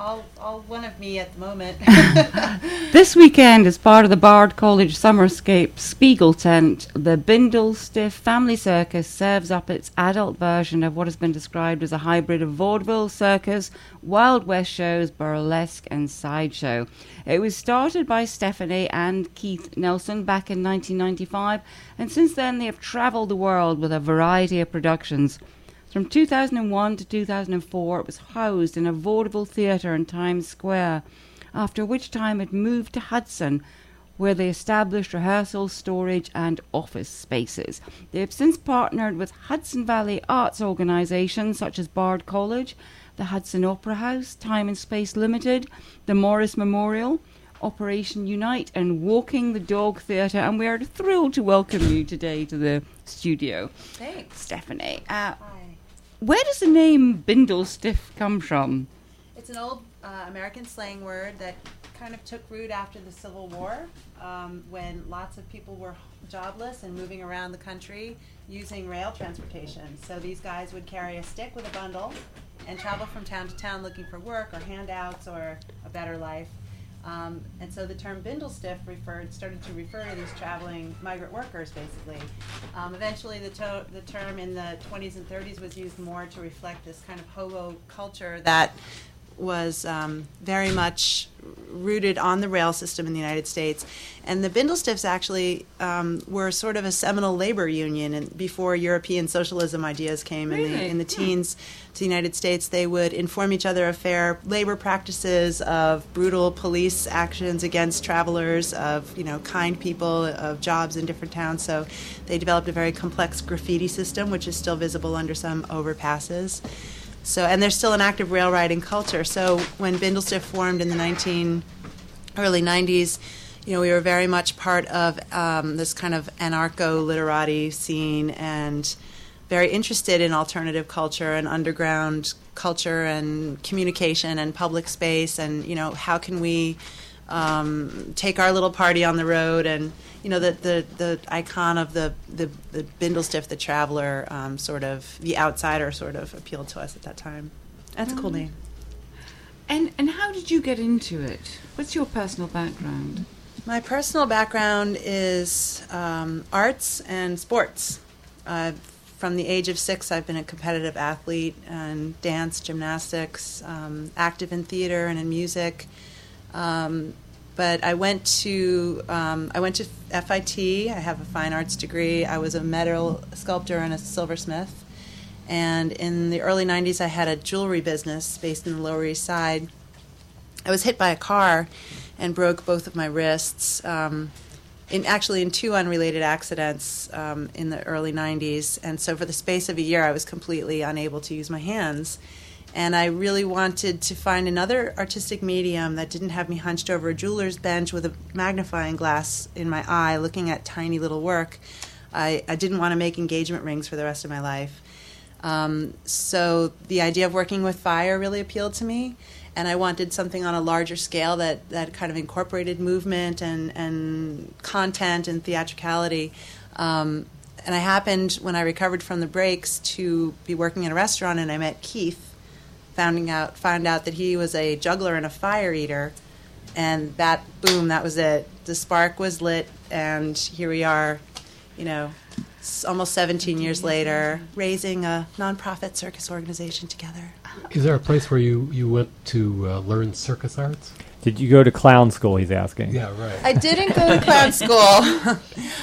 all one of me at the moment. This weekend, as part of the Bard College Summerscape Spiegel tent, the Bindlestiff Family Circus serves up its adult version of what has been described as a hybrid of vaudeville, circus, Wild West shows, burlesque and sideshow. It was started by Stephanie and Keith Nelson back in 1995, and since then they have travelled the world with a variety of productions. From 2001 to 2004, it was housed in a vaudeville theatre in Times Square, after which time it moved to Hudson, where they established rehearsal, storage and office spaces. They have since partnered with Hudson Valley arts organisations such as Bard College, the Hudson Opera House, Time and Space Limited, the Morris Memorial, Operation Unite and Walking the Dog Theatre, and we are thrilled to welcome you today to the studio. Thanks. Stephanie. Hi. Where does the name Bindlestiff come from? It's an old American slang word that kind of took root after the Civil War, when lots of people were jobless and moving around the country using rail transportation. So these guys would carry a stick with a bundle and travel from town to town looking for work or handouts or a better life. And so the term Bindlestiff started to refer to these traveling migrant workers, basically. Eventually, the term in the 20s and 30s was used more to reflect this kind of hobo culture that was very much rooted on the rail system in the United States. And the Bindlestiffs actually were sort of a seminal labor union, and before European socialism ideas came in the teens to the United States. They would inform each other of fair labor practices, of brutal police actions against travelers, of kind people, of jobs in different towns. So they developed a very complex graffiti system, which is still visible under some overpasses. And there's still an active rail riding culture. So when Bindlestiff formed in the early 90s, we were very much part of this kind of anarcho-literati scene and very interested in alternative culture and underground culture and communication and public space and, how can we take our little party on the road, and the icon of the Bindlestiff, the traveler, sort of the outsider, sort of appealed to us at that time. That's a cool name. And how did you get into it? What's your personal background? My personal background is arts and sports. From the age of 6, I've been a competitive athlete in dance, gymnastics, active in theater and in music. But I went to FIT. I have a fine arts degree. I was a metal sculptor and a silversmith. And in the early 90s, I had a jewelry business based in the Lower East Side. I was hit by a car and broke both of my wrists, in 2 unrelated accidents in the early 90s. And so for the space of a year, I was completely unable to use my hands. And I really wanted to find another artistic medium that didn't have me hunched over a jeweler's bench with a magnifying glass in my eye looking at tiny little work. I didn't want to make engagement rings for the rest of my life. So the idea of working with fire really appealed to me, and I wanted something on a larger scale that kind of incorporated movement and content and theatricality. And I happened, when I recovered from the breaks, to be working in a restaurant, and I met Keith. Found out that he was a juggler and a fire eater, and that was it. The spark was lit, and here we are, almost 17 years later, raising a nonprofit circus organization together. Is there a place where you went to learn circus arts? Did you go to clown school, he's asking? Yeah, right. I didn't go to clown school.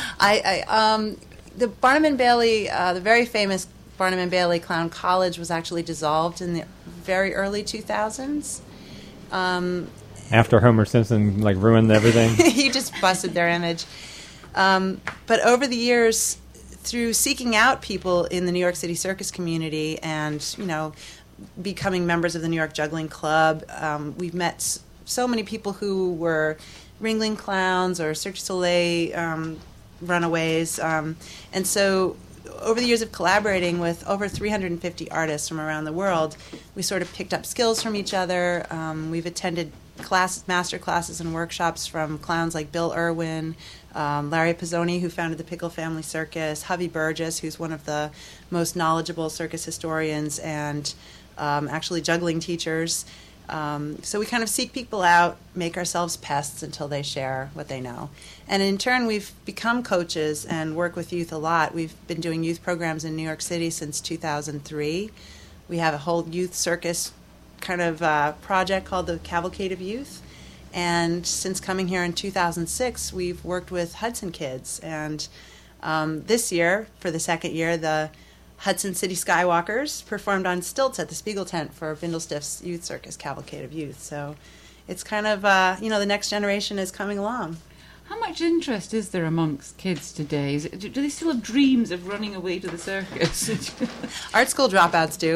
The Barnum and Bailey, the very famous Barnum and Bailey Clown College was actually dissolved in the very early 2000s. After Homer Simpson ruined everything? He just busted their image. But over the years, through seeking out people in the New York City circus community and, becoming members of the New York Juggling Club, we've met so many people who were Ringling Clowns or Cirque du Soleil runaways. And so over the years of collaborating with over 350 artists from around the world, we sort of picked up skills from each other. We've attended master classes and workshops from clowns like Bill Irwin, Larry Pizzoni, who founded the Pickle Family Circus, Hovey Burgess, who's one of the most knowledgeable circus historians and actually juggling teachers. So we kind of seek people out, make ourselves pests until they share what they know. And in turn, we've become coaches and work with youth a lot. We've been doing youth programs in New York City since 2003. We have a whole youth circus kind of project called the Cavalcade of Youth. And since coming here in 2006, we've worked with Hudson Kids. And this year, for the second year, the Hudson City Skywalkers performed on stilts at the Spiegel Tent for Bindlestiff's Youth Circus Cavalcade of Youth. So it's kind of, the next generation is coming along. How much interest is there amongst kids today? Do they still have dreams of running away to the circus? Art school dropouts do.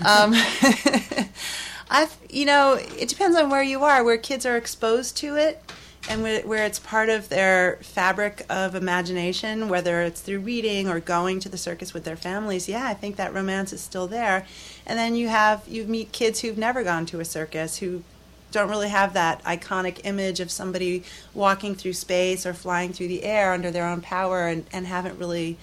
It depends on where you are, where kids are exposed to it, and where it's part of their fabric of imagination, whether it's through reading or going to the circus with their families. Yeah, I think that romance is still there. And then you meet kids who've never gone to a circus, who don't really have that iconic image of somebody walking through space or flying through the air under their own power, and haven't really,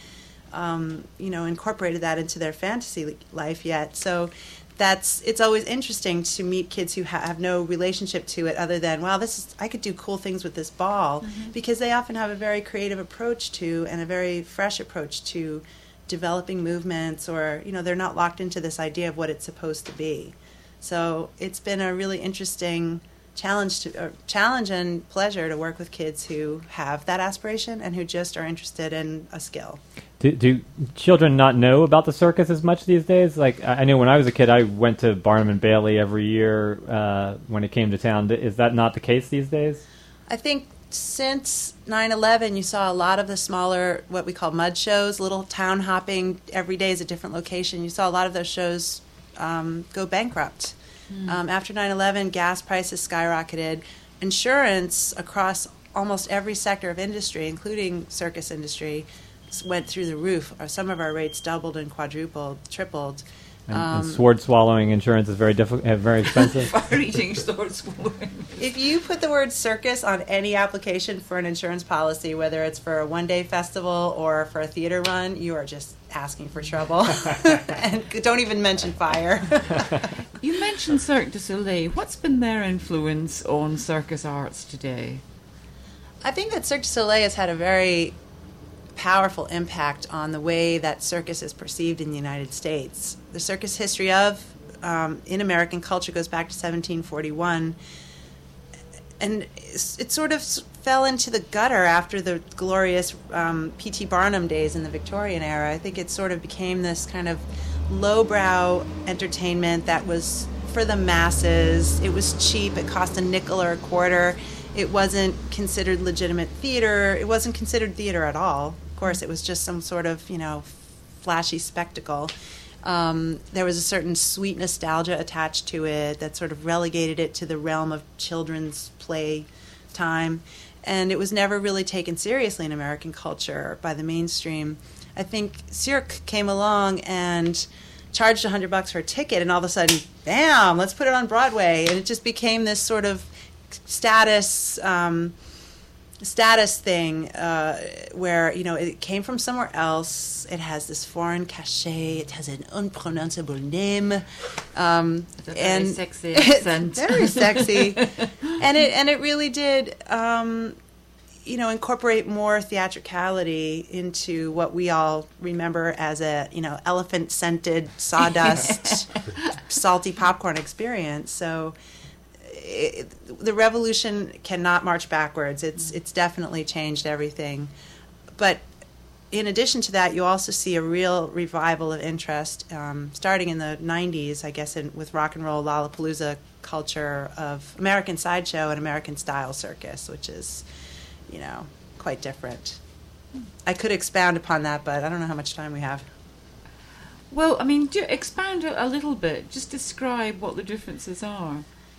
incorporated that into their fantasy life yet. So it's always interesting to meet kids who have no relationship to it other than, wow, I could do cool things with this ball, because they often have a very creative approach to, and a very fresh approach to, developing movements, or they're not locked into this idea of what it's supposed to be. So it's been a really interesting challenge and pleasure to work with kids who have that aspiration and who just are interested in a skill. Do children not know about the circus as much these days? Like, I know when I was a kid, I went to Barnum and Bailey every year when it came to town. Is that not the case these days? I think since 9/11, you saw a lot of the smaller, what we call mud shows, little town hopping, every day is a different location. You saw a lot of those shows go bankrupt. After 9/11, gas prices skyrocketed. Insurance across almost every sector of industry, including circus industry, went through the roof. Some of our rates doubled and quadrupled, tripled. And sword swallowing insurance is very expensive. Far-reaching sword swallowing. If you put the word circus on any application for an insurance policy, whether it's for a one-day festival or for a theater run, you are just asking for trouble. And don't even mention fire. You mentioned Cirque du Soleil. What's been their influence on circus arts today? I think that Cirque du Soleil has had a very powerful impact on the way that circus is perceived in the United States. The circus history in American culture goes back to 1741, and it sort of fell into the gutter after the glorious P.T. Barnum days in the Victorian era. I think it sort of became this kind of lowbrow entertainment that was for the masses. It was cheap. It cost a nickel or a quarter. It wasn't considered legitimate theater. It wasn't considered theater at all. Of course, it was just some sort of, flashy spectacle. There was a certain sweet nostalgia attached to it that sort of relegated it to the realm of children's play time. And it was never really taken seriously in American culture by the mainstream. I think Cirque came along and charged $100 for a ticket, and all of a sudden, bam, let's put it on Broadway. And it just became this sort of status thing where it came from somewhere else. It has this foreign cachet. It has an unpronounceable name. It's a very sexy accent. Very sexy, and it really did incorporate more theatricality into what we all remember as a elephant scented sawdust salty popcorn experience. So. The revolution cannot march backwards. It's definitely changed everything. But in addition to that, you also see a real revival of interest starting in the 90s, I guess, with rock and roll Lollapalooza culture of American sideshow and American style circus, which is, quite different. I could expound upon that, but I don't know how much time we have. Well, do expound a little bit. Just describe what the differences are.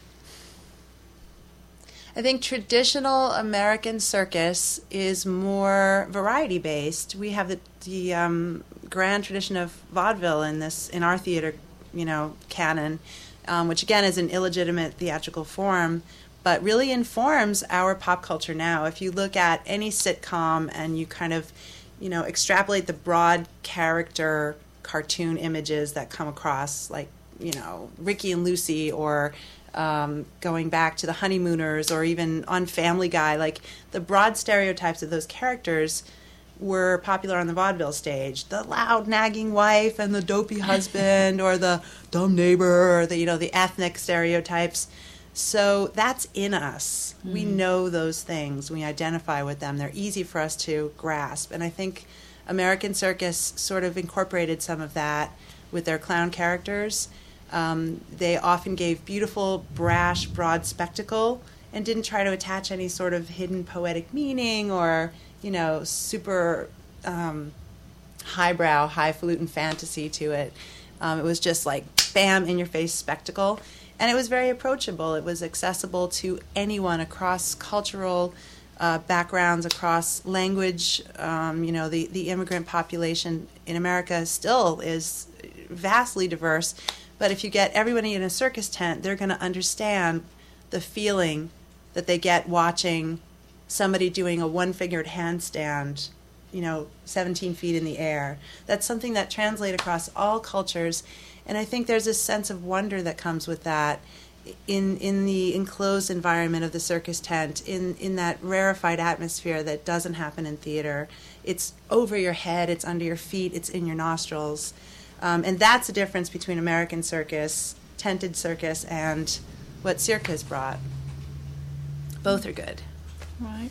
I think traditional American circus is more variety-based. We have the grand tradition of vaudeville in our theater, canon, which again is an illegitimate theatrical form, but really informs our pop culture now. If you look at any sitcom and you kind of, extrapolate the broad character cartoon images that come across, like, Ricky and Lucy or going back to the Honeymooners, or even on Family Guy. Like, the broad stereotypes of those characters were popular on the vaudeville stage. The loud, nagging wife and the dopey husband, or the dumb neighbor, or the ethnic stereotypes. So that's in us. We know those things. We identify with them. They're easy for us to grasp. And I think American Circus sort of incorporated some of that with their clown characters. They often gave beautiful, brash, broad spectacle and didn't try to attach any sort of hidden poetic meaning or, super highbrow, highfalutin fantasy to it. It was just like, bam, in-your-face spectacle. And it was very approachable. It was accessible to anyone across cultural backgrounds, across language. The immigrant population in America still is vastly diverse. But if you get everybody in a circus tent, they're going to understand the feeling that they get watching somebody doing a one-fingered handstand, 17 feet in the air. That's something that translates across all cultures. And I think there's a sense of wonder that comes with that in the enclosed environment of the circus tent, in that rarefied atmosphere that doesn't happen in theater. It's over your head, it's under your feet, it's in your nostrils. And that's the difference between American circus, tented circus, and what Circus brought. Both are good. Right.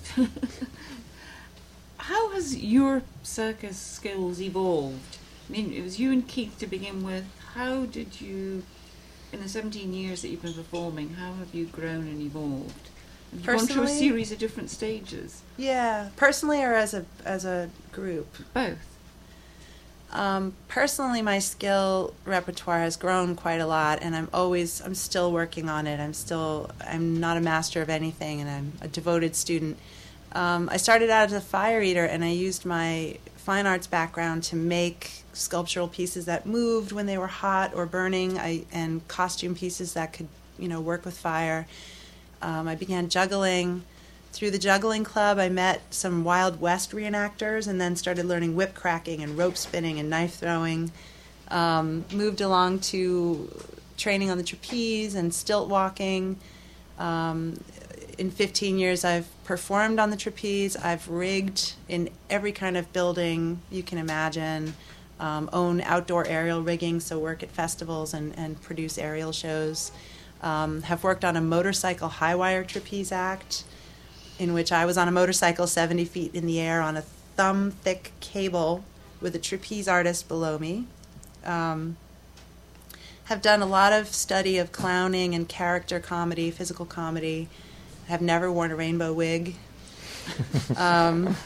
How has your circus skills evolved? I mean, it was you and Keith to begin with. How did you, in the 17 years that you've been performing, how have you grown and evolved? Have you gone through a series of different stages? Yeah, personally or as a group? Both. Personally, my skill repertoire has grown quite a lot, and I'm still working on it. I'm not a master of anything, and I'm a devoted student. I started out as a fire eater, and I used my fine arts background to make sculptural pieces that moved when they were hot or burning, and costume pieces that could, work with fire. I began juggling. Through the juggling club, I met some Wild West reenactors and then started learning whip cracking and rope spinning and knife throwing. Moved along to training on the trapeze and stilt walking. In 15 years, I've performed on the trapeze. I've rigged in every kind of building you can imagine. Own outdoor aerial rigging, so work at festivals and produce aerial shows. Have worked on a motorcycle high wire trapeze act, in which I was on a motorcycle 70 feet in the air on a thumb-thick cable with a trapeze artist below me. Have done a lot of study of clowning and character comedy, physical comedy. Have never worn a rainbow wig. And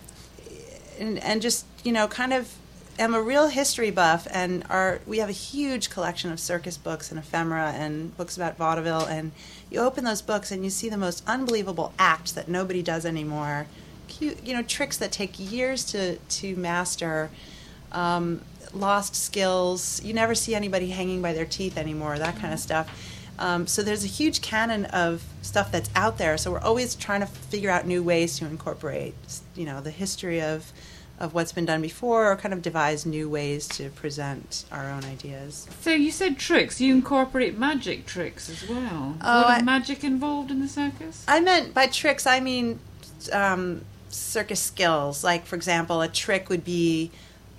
just, kind of am a real history buff, and we have a huge collection of circus books and ephemera and books about vaudeville, and you open those books and you see the most unbelievable acts that nobody does anymore, tricks that take years to master, lost skills. You never see anybody hanging by their teeth anymore, that kind of stuff. So there's a huge canon of stuff that's out there, so we're always trying to figure out new ways to incorporate, the history of what's been done before, or kind of devise new ways to present our own ideas. So you said tricks. You incorporate magic tricks as well. Is magic involved in the circus? I meant by tricks, I mean circus skills. Like, for example, a trick would be,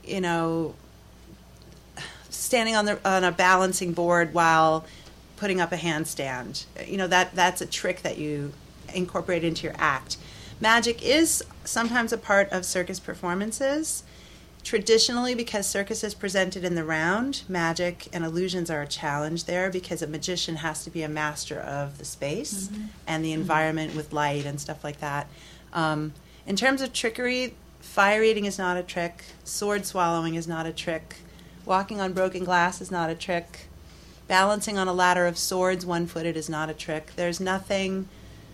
standing on a balancing board while putting up a handstand. That's a trick that you incorporate into your act. Magic is sometimes a part of circus performances. Traditionally, because circus is presented in the round, magic and illusions are a challenge there, because a magician has to be a master of the space and the environment with light and stuff like that. In terms of trickery, fire eating is not a trick. Sword swallowing is not a trick. Walking on broken glass is not a trick. Balancing on a ladder of swords one-footed is not a trick. There's nothing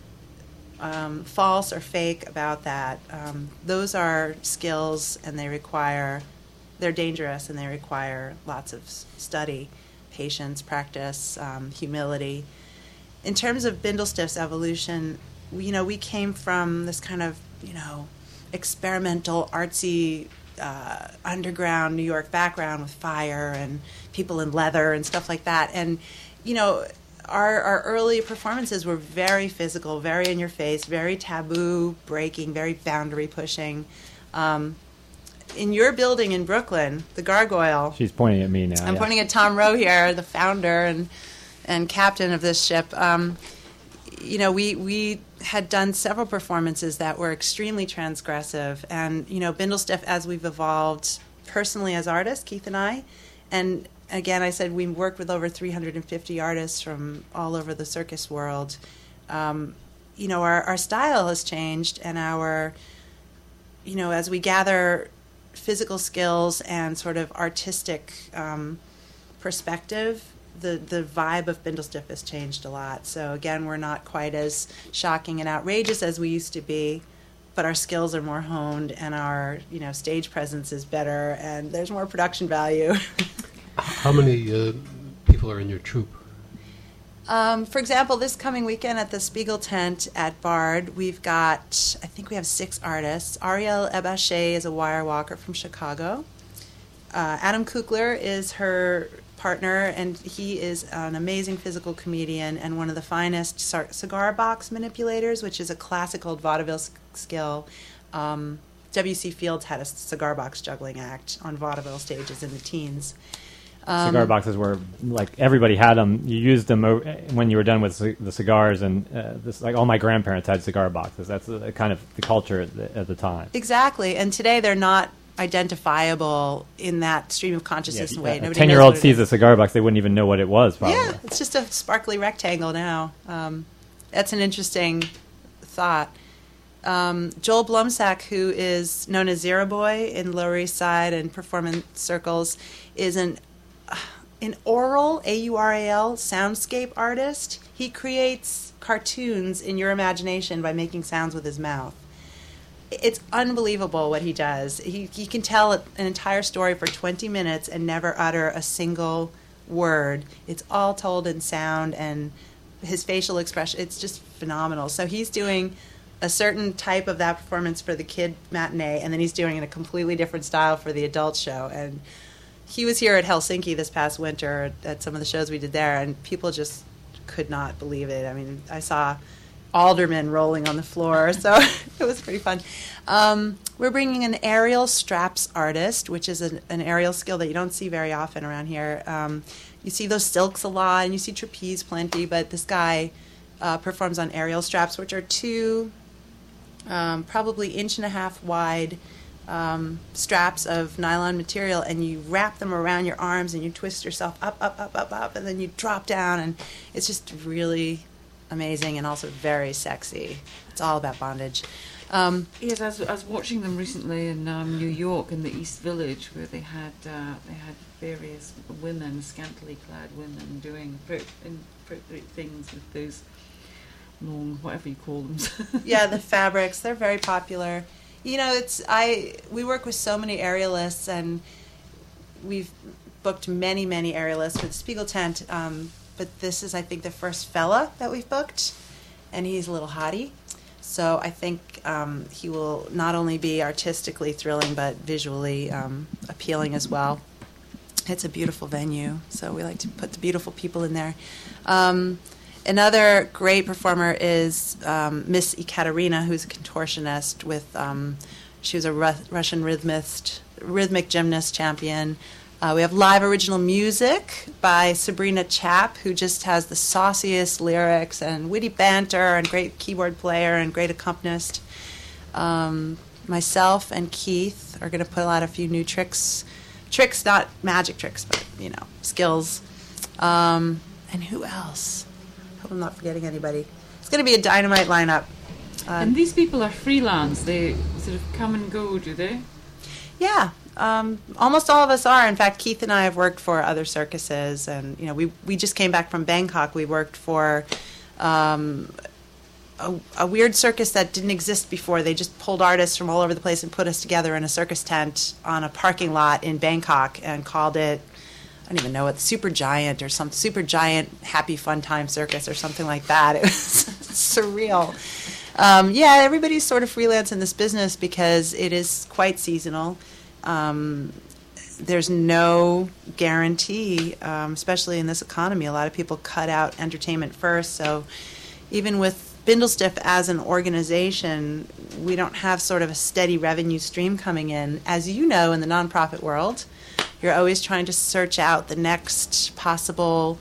false or fake about that. Those are skills, and they're dangerous, and they require lots of study, patience, practice, humility. In terms of Bindlestiff's evolution, we came from this kind of, experimental, artsy, underground New York background with fire and people in leather and stuff like that. And, our early performances were very physical, very in your face, very taboo breaking, very boundary pushing. In your building in Brooklyn, the Gargoyle. She's pointing at me now. I'm pointing at Tom Rowe here, the founder and captain of this ship. We had done several performances that were extremely transgressive, and Bindlestiff, as we've evolved personally as artists, Keith and I, and again, I said we worked with over 350 artists from all over the circus world. Our style has changed, and as we gather physical skills and sort of artistic perspective, the vibe of Bindlestiff has changed a lot. So again, we're not quite as shocking and outrageous as we used to be, but our skills are more honed, and our stage presence is better, and there's more production value. How many people are in your troupe? For example, this coming weekend at the Spiegel Tent at Bard, we have 6 artists. Ariel Ebache is a wire walker from Chicago. Adam Kukler is her partner, and he is an amazing physical comedian and one of the finest cigar box manipulators, which is a classic old vaudeville skill. W.C. Fields had a cigar box juggling act on vaudeville stages in the teens. Cigar boxes were like everybody had them. You used them when you were done with the cigars, and all my grandparents had cigar boxes. That's kind of the culture at the time. Exactly, and today they're not identifiable in that stream of consciousness way. A 10-year-old sees a cigar box, they wouldn't even know what it was. Probably. Yeah, it's just a sparkly rectangle now. That's an interesting thought. Joel Blumsack, who is known as Zero Boy in Lower East Side and performance circles, is an aural, A-U-R-A-L, soundscape artist. He creates cartoons in your imagination by making sounds with his mouth. It's unbelievable what he does. He can tell an entire story for 20 minutes and never utter a single word. It's all told in sound, and his facial expression, it's just phenomenal. So he's doing a certain type of that performance for the kid matinee, and then he's doing it in a completely different style for the adult show. And he was here at Helsinki this past winter at some of the shows we did there, and people just could not believe it. I mean, I saw aldermen rolling on the floor, so it was pretty fun. We're bringing an aerial straps artist, which is an aerial skill that you don't see very often around here. You see those silks a lot, and you see trapeze plenty, but this guy performs on aerial straps, which are 2 probably 1.5 inch wide straps of nylon material, and you wrap them around your arms and you twist yourself up, and then you drop down, and it's just really amazing and also very sexy. It's all about bondage. Yes, I was watching them recently in New York in the East Village, where they had various women, scantily clad women, doing appropriate things with those long, whatever you call them. Yeah, the fabrics, they're very popular. We work with so many aerialists, and we've booked many aerialists for the Spiegel Tent, but this is, I think, the first fella that we've booked, and he's a little hottie. So I think he will not only be artistically thrilling, but visually appealing as well. It's a beautiful venue, so we like to put the beautiful people in there. Another great performer is Miss Ekaterina, who's a contortionist she was a Russian rhythmic gymnast champion. We have live original music by Sabrina Chap, who just has the sauciest lyrics and witty banter and great keyboard player and great accompanist. Myself and Keith are going to put out a few new tricks, not magic tricks, but, skills. And who else? Hope I'm not forgetting anybody. It's going to be a dynamite lineup. And these people are freelance. They sort of come and go, do they? Yeah. Almost all of us are. In fact, Keith and I have worked for other circuses, and we just came back from Bangkok. We worked for a weird circus that didn't exist before. They just pulled artists from all over the place and put us together in a circus tent on a parking lot in Bangkok and called it, I don't even know what, Super Giant or some Super Giant Happy Fun Time Circus or something like that. It was surreal. Everybody's sort of freelance in this business because it is quite seasonal. there's no guarantee, especially in this economy. A lot of people cut out entertainment first. So even with Bindlestiff as an organization, we don't have sort of a steady revenue stream coming in. As you know, in the nonprofit world, you're always trying to search out the next possible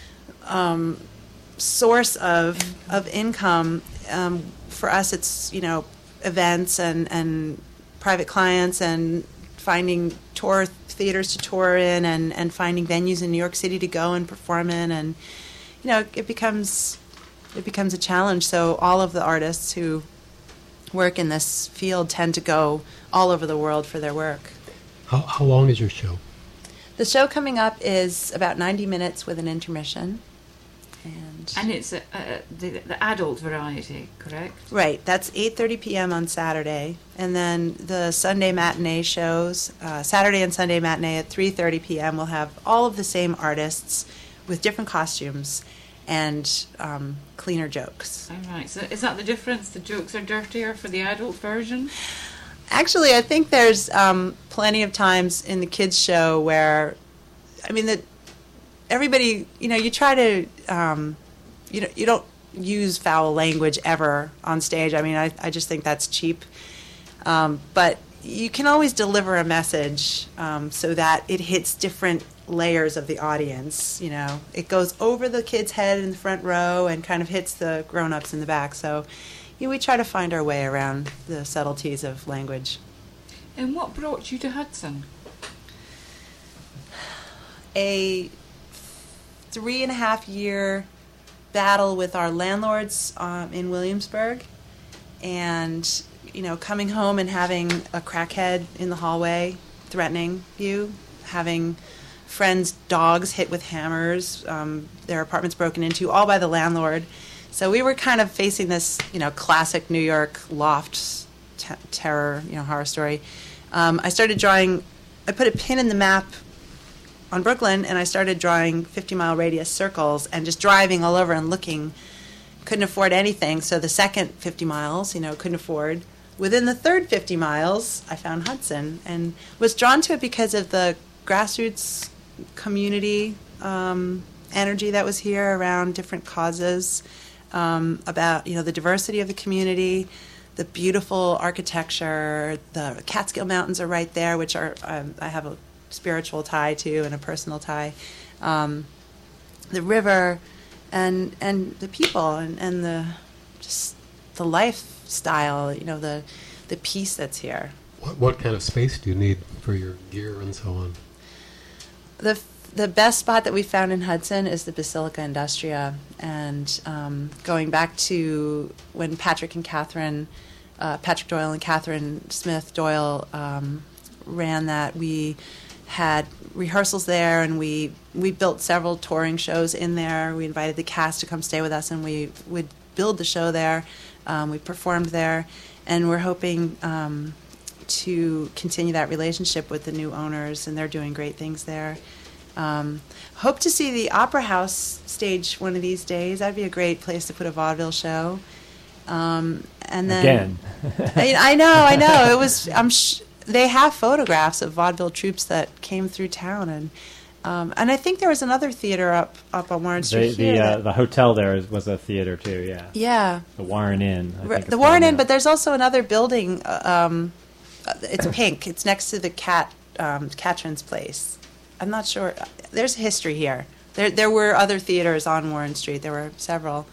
source of income. For us, it's, events and private clients and finding tour theaters to tour in and finding venues in New York City to go and perform in. And, it becomes a challenge. So all of the artists who work in this field tend to go all over the world for their work. How long is your show? The show coming up is about 90 minutes with an intermission. And it's the adult variety, correct? Right. That's 8:30 p.m. on Saturday. And then the Sunday matinee shows, Saturday and Sunday matinee at 3:30 p.m. will have all of the same artists with different costumes and cleaner jokes. All right. So is that the difference? The jokes are dirtier for the adult version? Actually, I think there's plenty of times in the kids' show where, everybody, you try to, you don't use foul language ever on stage. I just think that's cheap. But you can always deliver a message so that it hits different layers of the audience. It goes over the kid's head in the front row and kind of hits the grown-ups in the back. So we try to find our way around the subtleties of language. And what brought you to Hudson? A 3.5-year battle with our landlords in Williamsburg, and coming home and having a crackhead in the hallway threatening you, having friends' dogs hit with hammers, their apartments broken into, all by the landlord. So we were kind of facing this, classic New York loft terror, horror story. I started drawing. I put a pin in the map on Brooklyn, and I started drawing 50-mile radius circles and just driving all over and looking. Couldn't afford anything, so the second 50 miles, couldn't afford. Within the third 50 miles, I found Hudson and was drawn to it because of the grassroots community energy that was here around different causes, about, the diversity of the community, the beautiful architecture. The Catskill Mountains are right there, which are, I have a spiritual tie to and a personal tie, the river, and the people, and the just the lifestyle, the peace that's here. What kind of space do you need for your gear and so on? The best spot that we found in Hudson is the Basilica Industria, and going back to when Patrick Doyle and Catherine Smith Doyle ran that, we had rehearsals there, and we built several touring shows in there. We invited the cast to come stay with us, and we would build the show there. We performed there, and we're hoping to continue that relationship with the new owners, and they're doing great things there. Hope to see the Opera House stage one of these days. That'd be a great place to put a vaudeville show. And then Again. I know. It was. They have photographs of vaudeville troupes that came through town, and I think there was another theater up on Warren Street here. The hotel there was a theater too. Yeah. Yeah. The Warren Inn. I think The Warren Inn, but there's also another building. It's pink. It's next to the Katrin's place. I'm not sure. There's history here. There were other theaters on Warren Street. There were several.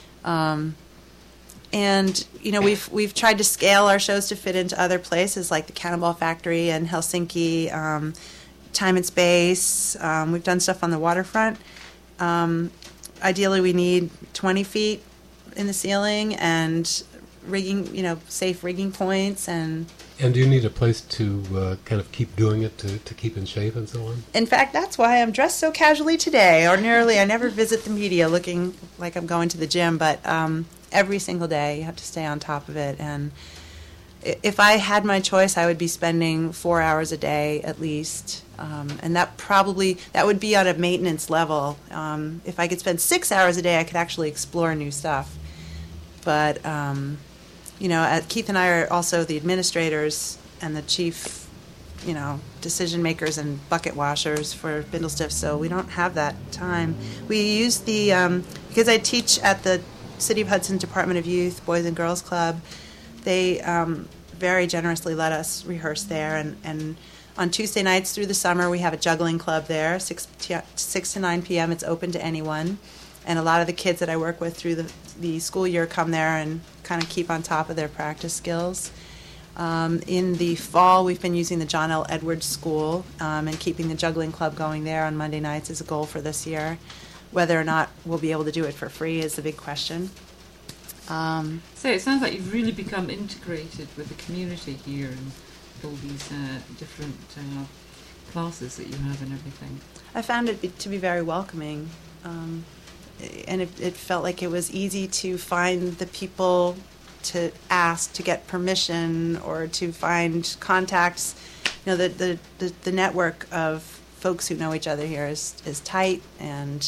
And we've tried to scale our shows to fit into other places like the Cannonball Factory and Helsinki, Time and Space. We've done stuff on the waterfront. Ideally, we need 20 feet in the ceiling and rigging, safe rigging points. And do you need a place to kind of keep doing it, to keep in shape and so on? In fact, that's why I'm dressed so casually today. Ordinarily, I never visit the media looking like I'm going to the gym, but every single day you have to stay on top of it. And if I had my choice, I would be spending 4 hours a day at least, and that would be on a maintenance level. If I could spend 6 hours a day, I could actually explore new stuff. But Keith and I are also the administrators and the chief decision makers and bucket washers for Bindlestiff, so we don't have that time. We use because I teach at the City of Hudson Department of Youth, Boys and Girls Club, they very generously let us rehearse there, and on Tuesday nights through the summer we have a juggling club there, 6 to 9 p.m. It's open to anyone, and a lot of the kids that I work with through the school year come there and kind of keep on top of their practice skills. In the fall, we've been using the John L. Edwards School and keeping the juggling club going there on Monday nights is a goal for this year. Whether or not we'll be able to do it for free is the big question. So it sounds like you've really become integrated with the community here and all these different classes that you have and everything. I found it to be very welcoming, and it felt like it was easy to find the people to ask to get permission or to find contacts. The network of folks who know each other here is tight and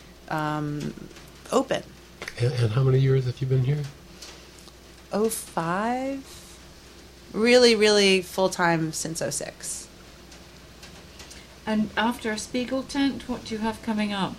open. And how many years have you been here? 05. Really, really full-time since 06. And after a Spiegel tent, what do you have coming up?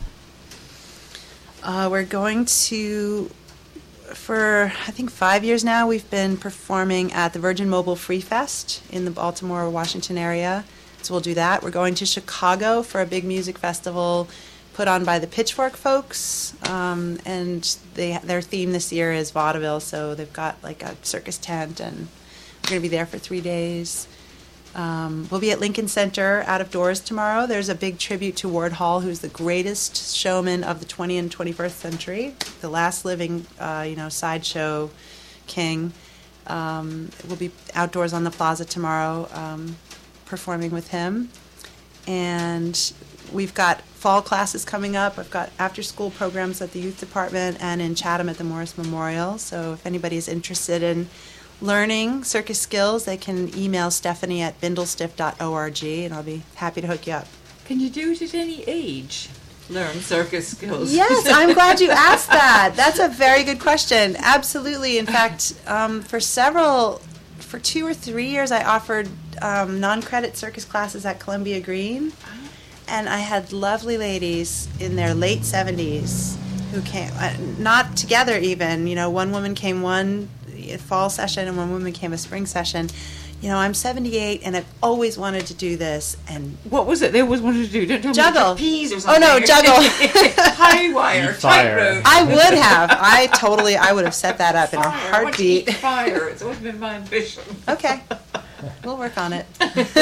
We're going to, for I think 5 years now, we've been performing at the Virgin Mobile Free Fest in the Baltimore, Washington area. So we'll do that. We're going to Chicago for a big music festival put on by the Pitchfork folks, and their theme this year is vaudeville, so they've got like a circus tent, and we're going to be there for 3 days. We'll be at Lincoln Center out of doors tomorrow. There's a big tribute to Ward Hall, who's the greatest showman of the 20th and 21st century, the last living, sideshow king. We'll be outdoors on the plaza tomorrow performing with him. And we've got fall classes coming up. I've got after-school programs at the youth department and in Chatham at the Morris Memorial. So if anybody is interested in learning circus skills, they can email Stephanie at bindlestiff.org, and I'll be happy to hook you up. Can you do it at any age? Learn circus skills. Yes, I'm glad you asked that. That's a very good question. Absolutely. In fact, for 2 or 3 years, I offered non-credit circus classes at Columbia Green, and I had lovely ladies in their late 70s who came, not together even. One woman came one fall session and one woman came a spring session. I'm 78 and I've always wanted to do this. And what was it they always wanted to do? Don't tell juggle. Me trapeze or something. Oh no, juggle. High wire, tightrope. I would have. I would have set that up in a heartbeat. Fire. It's always been my ambition. Okay, we'll work on it.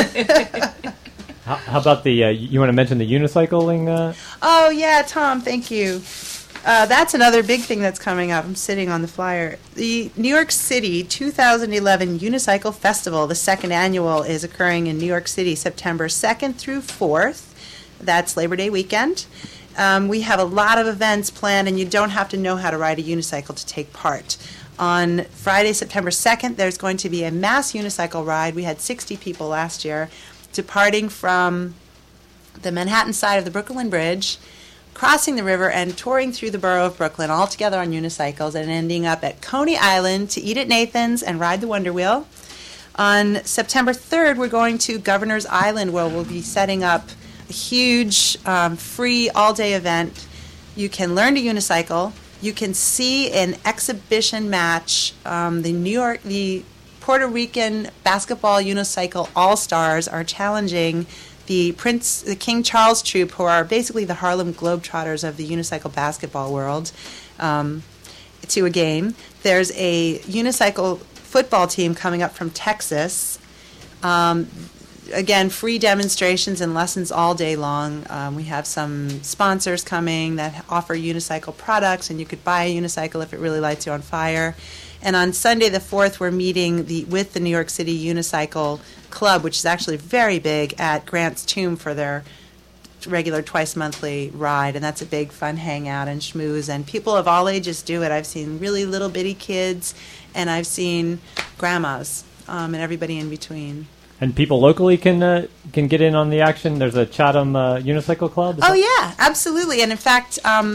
How about you want to mention the unicycling? Oh yeah, Tom, thank you. That's another big thing that's coming up. I'm sitting on the flyer. The New York City 2011 Unicycle Festival, the second annual, is occurring in New York City September 2nd through 4th. That's Labor Day weekend. We have a lot of events planned, and you don't have to know how to ride a unicycle to take part. On Friday, September 2nd, there's going to be a mass unicycle ride. We had 60 people last year, departing from the Manhattan side of the Brooklyn Bridge, crossing the river and touring through the borough of Brooklyn, all together on unicycles, and ending up at Coney Island to eat at Nathan's and ride the Wonder Wheel. On September 3rd, we're going to Governor's Island, where we'll be setting up a huge free all-day event. You can learn to unicycle. You can see an exhibition match. The Puerto Rican basketball unicycle all-stars are challenging the King Charles Troupe, who are basically the Harlem Globetrotters of the unicycle basketball world, to a game. There's a unicycle football team coming up from Texas. Again, free demonstrations and lessons all day long. We have some sponsors coming that offer unicycle products, and you could buy a unicycle if it really lights you on fire. And on Sunday the 4th, we're meeting with the New York City Unicycle Club, which is actually very big, at Grant's Tomb for their regular twice-monthly ride. And that's a big fun hangout and schmooze. And people of all ages do it. I've seen really little bitty kids, and I've seen grandmas and everybody in between. And people locally can get in on the action. There's a Chatham Unicycle Club. Oh, yeah, absolutely. And in fact,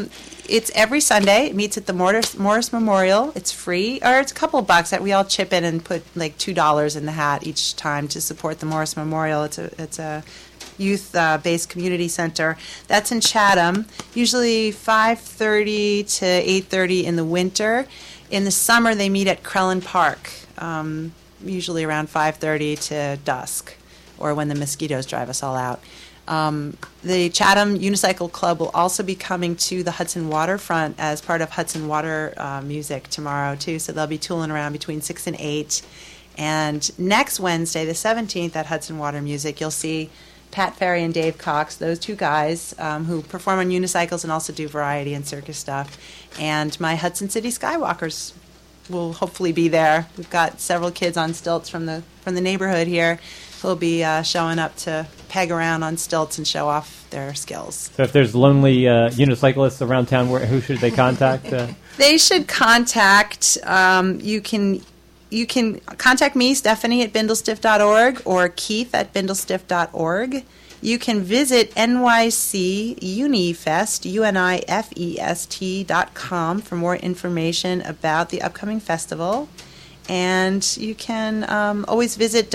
it's every Sunday. It meets at the Morris Memorial. It's free, or it's a couple of bucks that we all chip in and put like $2 in the hat each time to support the Morris Memorial. It's a youth-based community center. That's in Chatham, usually 5:30 to 8:30 in the winter. In the summer, they meet at Crellin Park, usually around 5:30 to dusk, or when the mosquitoes drive us all out. The Chatham Unicycle Club will also be coming to the Hudson Waterfront as part of Hudson Water Music tomorrow, too, so they'll be tooling around between 6 and 8. And next Wednesday, the 17th, at Hudson Water Music, you'll see Pat Ferry and Dave Cox, those two guys who perform on unicycles and also do variety and circus stuff. And my Hudson City Skywalkers will hopefully be there. We've got several kids on stilts from the neighborhood here who'll be showing up to peg around on stilts and show off their skills. So if there's lonely unicyclists around town, who should they contact? They should contact, you can contact me, Stephanie, at bindlestiff.org, or Keith at bindlestiff.org. You can visit NYC Unifest, UNIFEST.com for more information about the upcoming festival. And you can always visit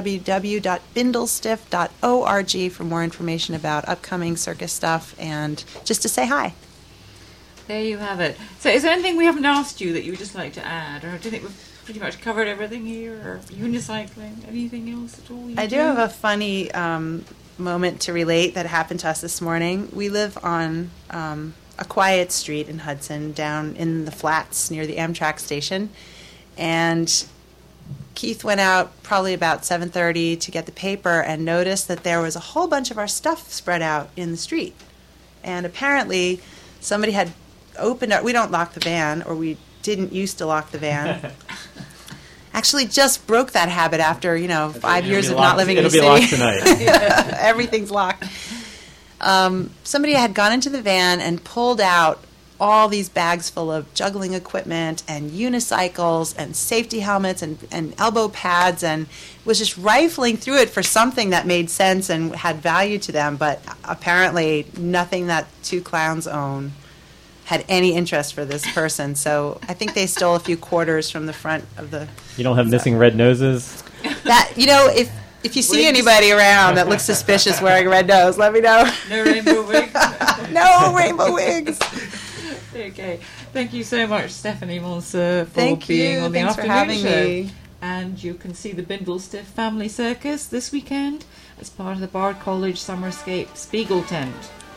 www.bindlestiff.org for more information about upcoming circus stuff and just to say hi. There you have it. So is there anything we haven't asked you that you would just like to add? Or do you think we've pretty much covered everything here? Or unicycling? Anything else at all? I do have a funny moment to relate that happened to us this morning. We live on a quiet street in Hudson down in the flats near the Amtrak station. And Keith went out probably about 7:30 to get the paper and noticed that there was a whole bunch of our stuff spread out in the street. And apparently somebody had opened up. We don't lock the van, or we didn't used to lock the van. Actually just broke that habit after, 5 years of not living in the city. It'll be locked tonight. Everything's locked. Somebody had gone into the van and pulled out all these bags full of juggling equipment and unicycles and safety helmets and elbow pads, and was just rifling through it for something that made sense and had value to them, but apparently nothing that two clowns own had any interest for this person. So I think they stole a few quarters from the front of the... You don't have missing red noses? That, if you see anybody around that looks suspicious wearing a red nose, let me know. No rainbow wigs? No rainbow wigs. Okay. Thank you so much, Stephanie Monser, for Thank being you. on the Thanks for afternoon having show. me. And you can see the Bindlestiff Family Circus this weekend as part of the Bard College Summerscape Spiegel Tent.